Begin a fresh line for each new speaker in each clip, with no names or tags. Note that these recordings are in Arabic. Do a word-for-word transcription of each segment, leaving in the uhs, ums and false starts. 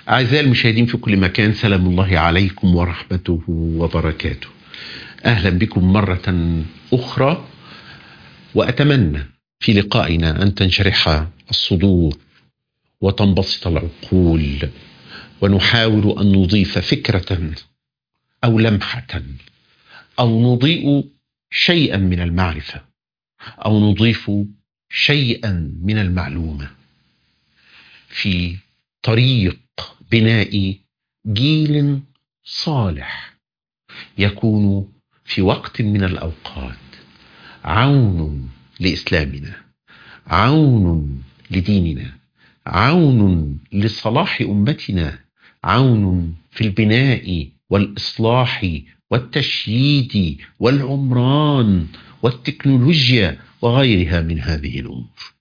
أعزائي المشاهدين في كل مكان، سلام الله عليكم ورحمته وبركاته. أهلا بكم مرة أخرى، وأتمنى في لقائنا أن تنشرح الصدور وتنبسط العقول، ونحاول أن نضيف فكرة أو لمحة، أو نضيء شيئا من المعرفة، أو نضيف شيئا من المعلومة في طريق بناء جيل صالح يكون في وقت من الأوقات عون لإسلامنا، عون لديننا، عون لصلاح أمتنا، عون في البناء والإصلاح والتشييد والعمران والتكنولوجيا وغيرها من هذه الأمور.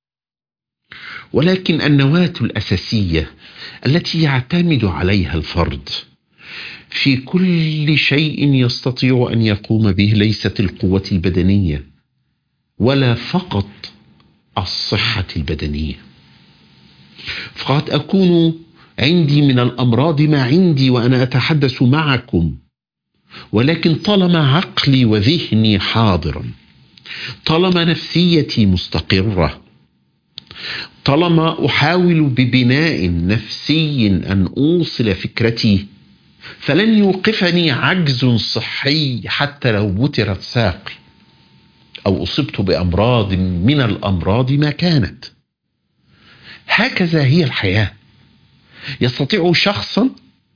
ولكن النواة الأساسية التي يعتمد عليها الفرد في كل شيء يستطيع أن يقوم به ليست القوة البدنية، ولا فقط الصحة البدنية. فقد أكون عندي من الأمراض ما عندي وأنا أتحدث معكم، ولكن طالما عقلي وذهني حاضرا، طالما نفسيتي مستقرة، طالما أحاول ببناء نفسي أن أوصل فكرتي، فلن يوقفني عجز صحي حتى لو بترت ساقي أو أصبت بأمراض من الأمراض ما كانت. هكذا هي الحياة. يستطيع شخصا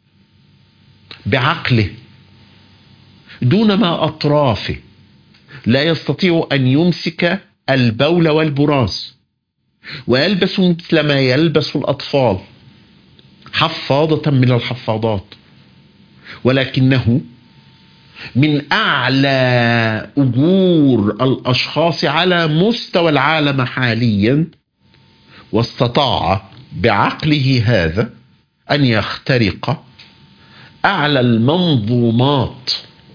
بعقله دون ما أطرافه لا يستطيع أن يمسك البول والبراز، ويلبس مثل ما يلبس الأطفال حفاضة من الحفاضات، ولكنه من أعلى أجور الأشخاص على مستوى العالم حاليا، واستطاع بعقله هذا أن يخترق أعلى المنظومات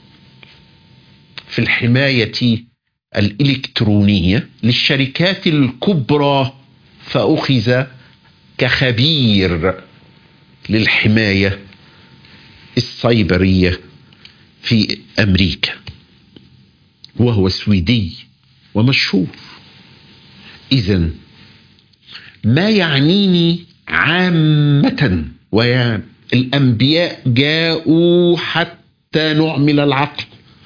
في الحماية الإلكترونية للشركات الكبرى، فأخذ كخبير للحماية السيبرية في أمريكا، وهو سويدي ومشهور. إذن ما يعنيني عامة، والأنبياء جاءوا حتى نعمل العقل،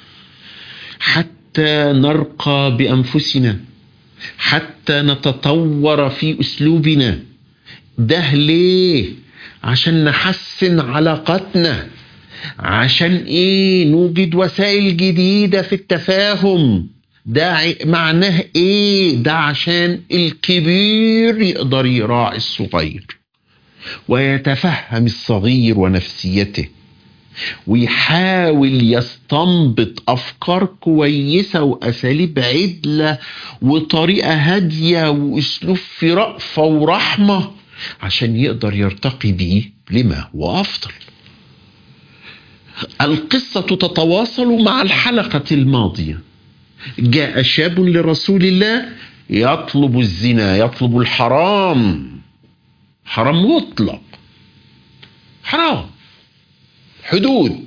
حتى نرقى بأنفسنا، حتى نتطور في أسلوبنا. ده ليه؟ عشان نحسن علاقتنا. عشان ايه؟ نوجد وسائل جديدة في التفاهم. ده معناه ايه؟ ده عشان الكبير يقدر يراعي الصغير، ويتفهم الصغير ونفسيته، ويحاول يستنبط أفكار كويسة وأساليب عدلة وطريقة هادية وأسلوب في رأفة ورحمة، عشان يقدر يرتقي بيه لما هو أفضل. القصة تتواصل مع الحلقة الماضية. جاء شاب لرسول الله يطلب الزنا، يطلب الحرام، حرام مطلق، حرام، حدود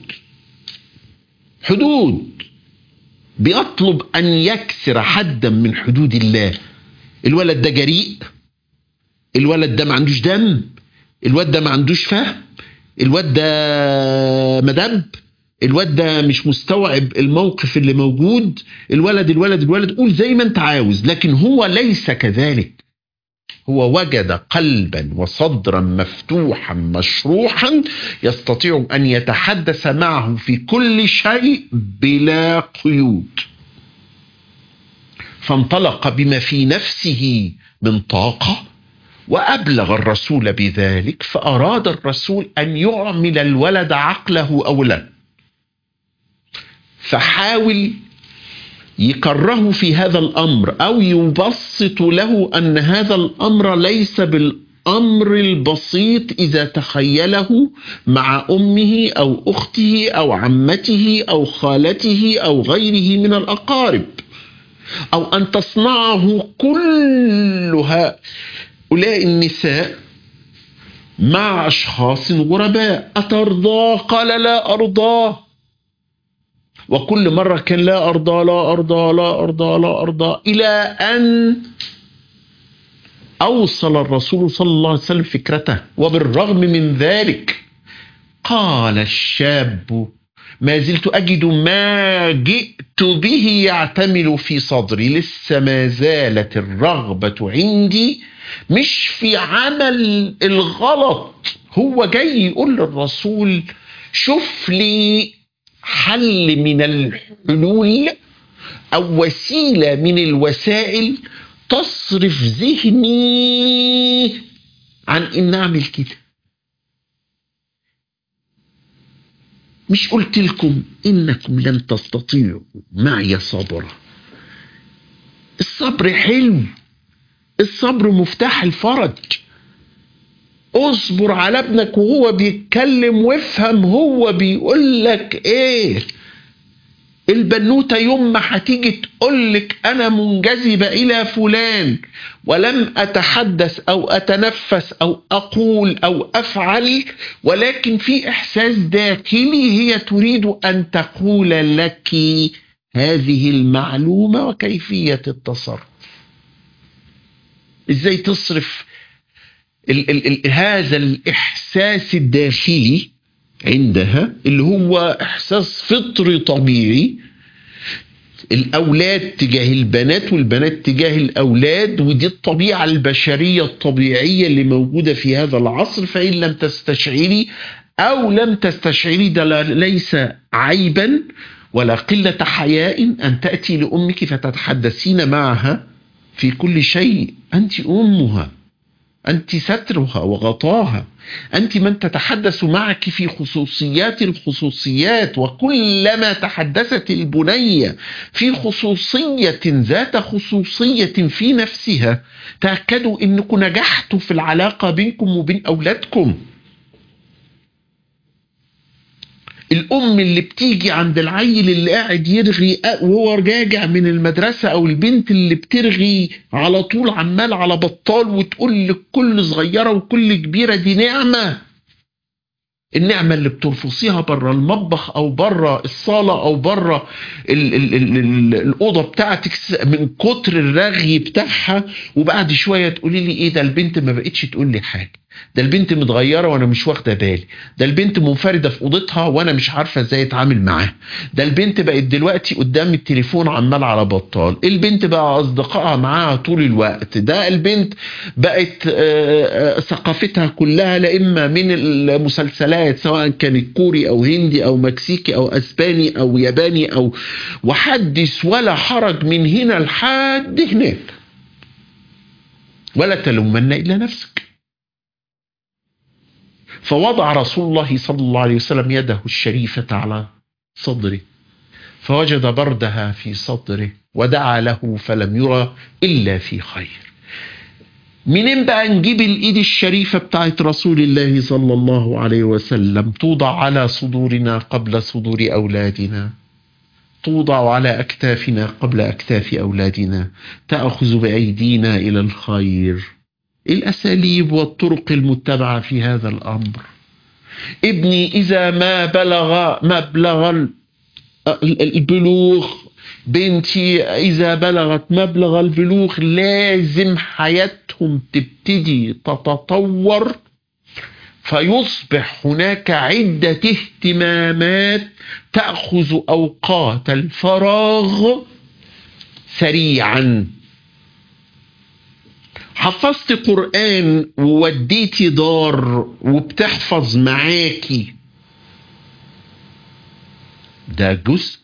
حدود، بيطلب أن يكسر حدا من حدود الله. الولد ده جريء، الولد ده ما عندوش دم، الولد ده ما عندوش فهم، الولد ده مدب، الولد ده مش مستوعب الموقف اللي موجود، الولد الولد الولد قول زي ما انت عاوز. لكن هو ليس كذلك. هو وجد قلبا وصدرا مفتوحا مشروحا يستطيع أن يتحدث معه في كل شيء بلا قيود، فانطلق بما في نفسه من طاقة وأبلغ الرسول بذلك. فأراد الرسول أن يعمل الولد عقله أولا، فحاول يكره في هذا الأمر أو يبسط له أن هذا الأمر ليس بالأمر البسيط إذا تخيله مع أمه أو أخته أو عمته أو خالته أو غيره من الأقارب، أو أن تصنعه كل هؤلاء النساء مع أشخاص غرباء. أترضاه؟ قال لا أرضاه. وكل مرة كان لا أرضى لا أرضى لا أرضى لا أرضى، إلى أن أوصل الرسول صلى الله عليه وسلم فكرته. وبالرغم من ذلك قال الشاب: ما زلت أجد ما جئت به يعتمل في صدري، لسه ما زالت الرغبة عندي مش في عمل الغلط. هو جاي يقول للرسول: شوف لي حل من الحلول أو وسيلة من الوسائل تصرف ذهني عن إن أعمل كده. مش قلت لكم إنكم لن تستطيعوا معي صبرا؟ الصبر حلو، الصبر مفتاح الفرج. اصبر على ابنك وهو بيتكلم وافهم هو بيقول لك ايه. البنوتة يوم ما هتيجي تقولك أنا منجذبة إلى فلان ولم أتحدث أو أتنفس أو أقول أو أفعل، ولكن في إحساس داخلي هي تريد أن تقول لك هذه المعلومة وكيفية التصرف. إزاي تصرف ال ال ال هذا الإحساس الداخلي عندها، اللي هو إحساس فطري طبيعي، الأولاد تجاه البنات والبنات تجاه الأولاد، ودي الطبيعة البشرية الطبيعية اللي موجودة في هذا العصر. فإن لم تستشعري أو لم تستشعري ده ليس عيبا ولا قلة حياء أن تأتي لأمك فتتحدثين معها في كل شيء. أنت أمها، أنت سترها وغطاها، أنت من تتحدث معك في خصوصيات الخصوصيات. وكلما تحدثت البنية في خصوصية ذات خصوصية في نفسها، تأكدوا أنكم نجحتوا في العلاقة بينكم وبين أولادكم. الأم اللي بتيجي عند العيل اللي قاعد يرغي وهو راجع من المدرسة، أو البنت اللي بترغي على طول عمال على بطال وتقول لكل صغيرة وكل كبيرة دي نعمة. النعمة اللي بترفصيها بره المطبخ أو بره الصالة أو بره ال ال ال ال الأوضة بتاعتك من كتر الرغي بتاعها، وبعد شوية تقولي لي إيه ده؟ البنت ما بقتش تقول لي حاجة، ده البنت متغيرة وانا مش واخده بالي، ده البنت منفردة في اوضتها وانا مش عارفة ازاي اتعامل معاها، ده البنت بقت دلوقتي قدام التليفون عمال على بطال، البنت بقى اصدقائها معاها طول الوقت، ده البنت بقت ثقافتها كلها لا اما من المسلسلات سواء كانت كوري او هندي او مكسيكي او اسباني او ياباني او وحدث ولا حرج من هنا لحد هناك. ولا تلومن الا نفسك. فوضع رسول الله صلى الله عليه وسلم يده الشريفة على صدره فوجد بردها في صدره ودعا له فلم يرى إلا في خير. منين بقى نجيب الإيد الشريفة بتاعت رسول الله صلى الله عليه وسلم؟ توضع على صدورنا قبل صدور أولادنا، توضع على أكتافنا قبل أكتاف أولادنا، تأخذ بأيدينا إلى الخير. الأساليب والطرق المتبعة في هذا الأمر: ابني إذا ما بلغ مبلغ البلوغ، بنتي إذا بلغت مبلغ البلوغ، لازم حياتهم تبتدي تتطور، فيصبح هناك عدة اهتمامات تأخذ أوقات الفراغ سريعا. حفظت قرآن ووديتي دار وبتحفظ معاكي، ده جزء.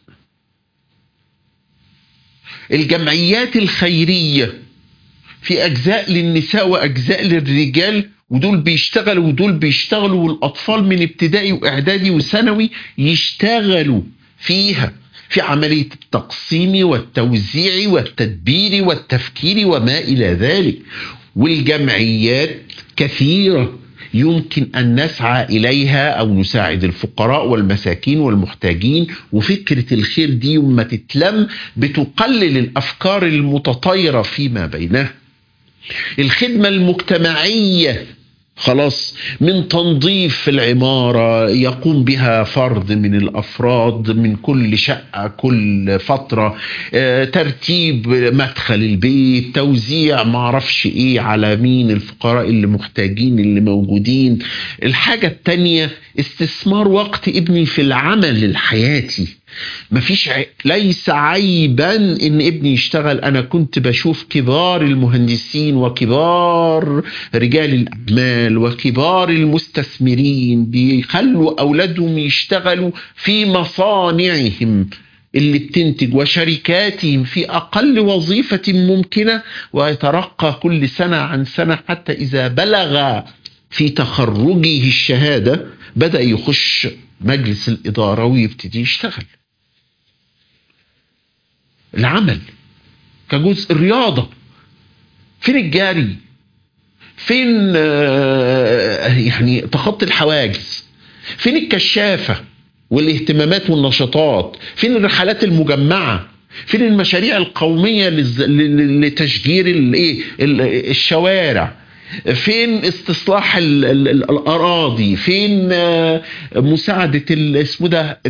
الجمعيات الخيرية في أجزاء للنساء وأجزاء للرجال، ودول بيشتغلوا ودول بيشتغلوا، والأطفال من ابتدائي وإعدادي وثانوي يشتغلوا فيها في عملية التقسيم والتوزيع والتدبير والتفكير وما إلى ذلك. والجمعيات كثيرة يمكن أن نسعى إليها أو نساعد الفقراء والمساكين والمحتاجين. وفكرة الخير دي يوم ما تتلم بتقلل الأفكار المتطايرة فيما بينها. الخدمة المجتمعية خلاص، من تنظيف في العمارة يقوم بها فرد من الأفراد من كل شقة كل فترة، آه، ترتيب مدخل البيت، توزيع معرفش ايه على مين الفقراء اللي محتاجين اللي موجودين. الحاجة التانية استثمار وقت ابني في العمل الحياتي. مفيش ع... ليس عيبا ان ابني يشتغل. انا كنت بشوف كبار المهندسين وكبار رجال الاعمال وكبار المستثمرين بيخلوا اولادهم يشتغلوا في مصانعهم اللي بتنتج وشركاتهم في اقل وظيفة ممكنة، ويترقى كل سنة عن سنة حتى اذا بلغ في تخرجه الشهادة بدأ يخش مجلس الإدارة ويبتدي يشتغل. العمل كجزء الرياضة. فين الجري؟ فين يعني تخطي الحواجز؟ فين الكشافة والاهتمامات والنشاطات؟ فين الرحلات المجمعة؟ فين المشاريع القومية لتشجير الشوارع؟ فين استصلاح ال ال ال الأراضي؟ فين مساعدة اسمه ده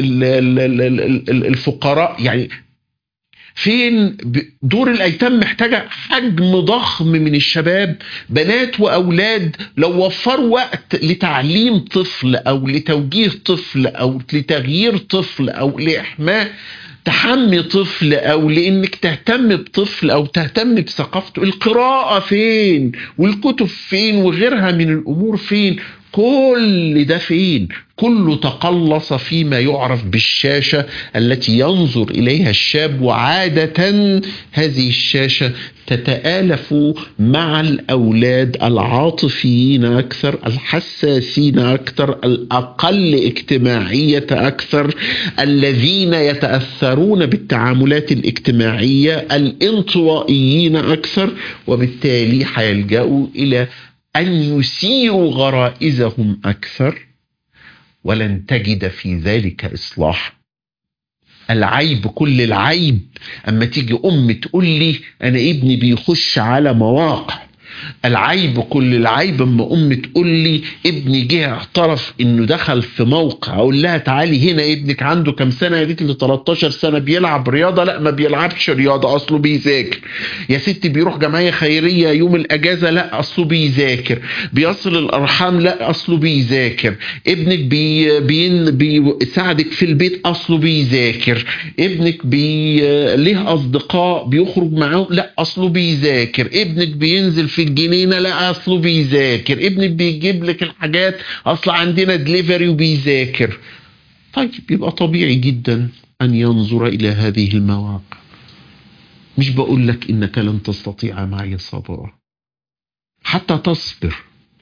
الفقراء؟ يعني فين دور الأيتام؟ محتاجة حجم ضخم من الشباب بنات وأولاد. لو وفروا وقت لتعليم طفل أو لتوجيه طفل أو لتغيير طفل أو لإحماء تحمي طفل أو لإنك تهتم بطفل أو تهتم بثقافته. القراءة فين؟ والكتب فين؟ وغيرها من الأمور فين؟ كل ده فين؟ كله تقلص فيما يعرف بالشاشة التي ينظر إليها الشاب. وعادة هذه الشاشة تتآلف مع الأولاد العاطفيين أكثر، الحساسين أكثر، الأقل اجتماعية أكثر، الذين يتأثرون بالتعاملات الاجتماعية، الانطوائيين أكثر، وبالتالي حيلجأوا إلى أن يثيروا غرائزهم أكثر، ولن تجد في ذلك إصلاح. العيب كل العيب أما تيجي أم تقول لي أنا ابني بيخش على مواقع. العيب كل العيب أما أم تقول لي ابني جه اعترف إنه دخل في موقع. أقول لها تعالي هنا، ابنك عنده كم سنة؟ قالت لي تلتاشر سنة. بيلعب رياضة؟ لا ما بيلعبش رياضة، أصله بيذاكر. يا ستي بيروح جمعية خيرية يوم الأجازة؟ لا أصله بيذاكر. بيصل الأرحام؟ لا أصله بيذاكر. ابنك بي بين بيساعدك في البيت؟ أصله بيذاكر. ابنك بي له أصدقاء بيخرج معاه؟ لا أصله بيذاكر. ابنك بينزل في الجنينة؟ لا أصله بيذاكر. ابنك بيجيب لك الحاجات؟ أصل عندنا دليفري وبيذاكر. طيب يبقى طبيعي جدا أن ينظر إلى هذه المواقع. مش بقول لك إنك لن تستطيع معي صبرا. حتى تصبر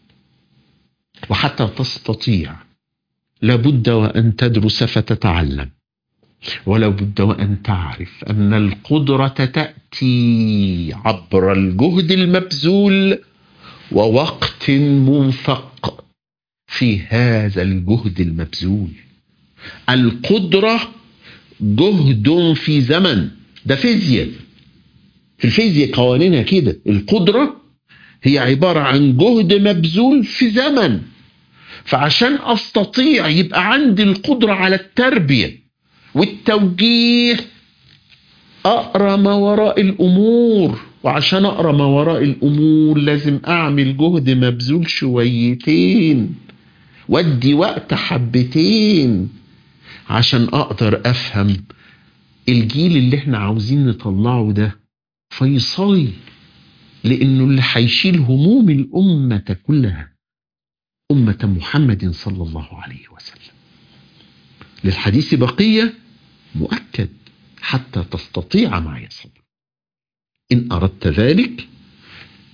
وحتى تستطيع لابد وأن تدرس فتتعلم، ولا بد وأن تعرف أن القدرة تأتي عبر الجهد المبذول ووقت منفق في هذا الجهد المبذول. القدرة جهد في زمن. ده فيزياء. في الفيزياء قوانينها كده. القدرة هي عبارة عن جهد مبذول في زمن. فعشان أستطيع يبقى عندي القدرة على التربية والتوجيه أقرأ ما وراء الأمور. وعشان أقرأ ما وراء الأمور لازم أعمل جهد مبذول شويتين ودي وقت حبتين عشان أقدر أفهم الجيل اللي احنا عاوزين نطلعه ده فيصلي، لأنه اللي هيشيل هموم الأمة كلها أمة محمد صلى الله عليه وسلم. للحديث بقية مؤكد حتى تستطيع معي صبر. إن أردت ذلك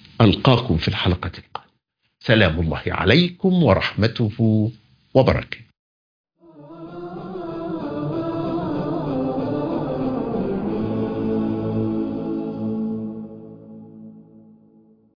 ألقاكم في الحلقة القادمة. سلام الله عليكم ورحمته وبركاته.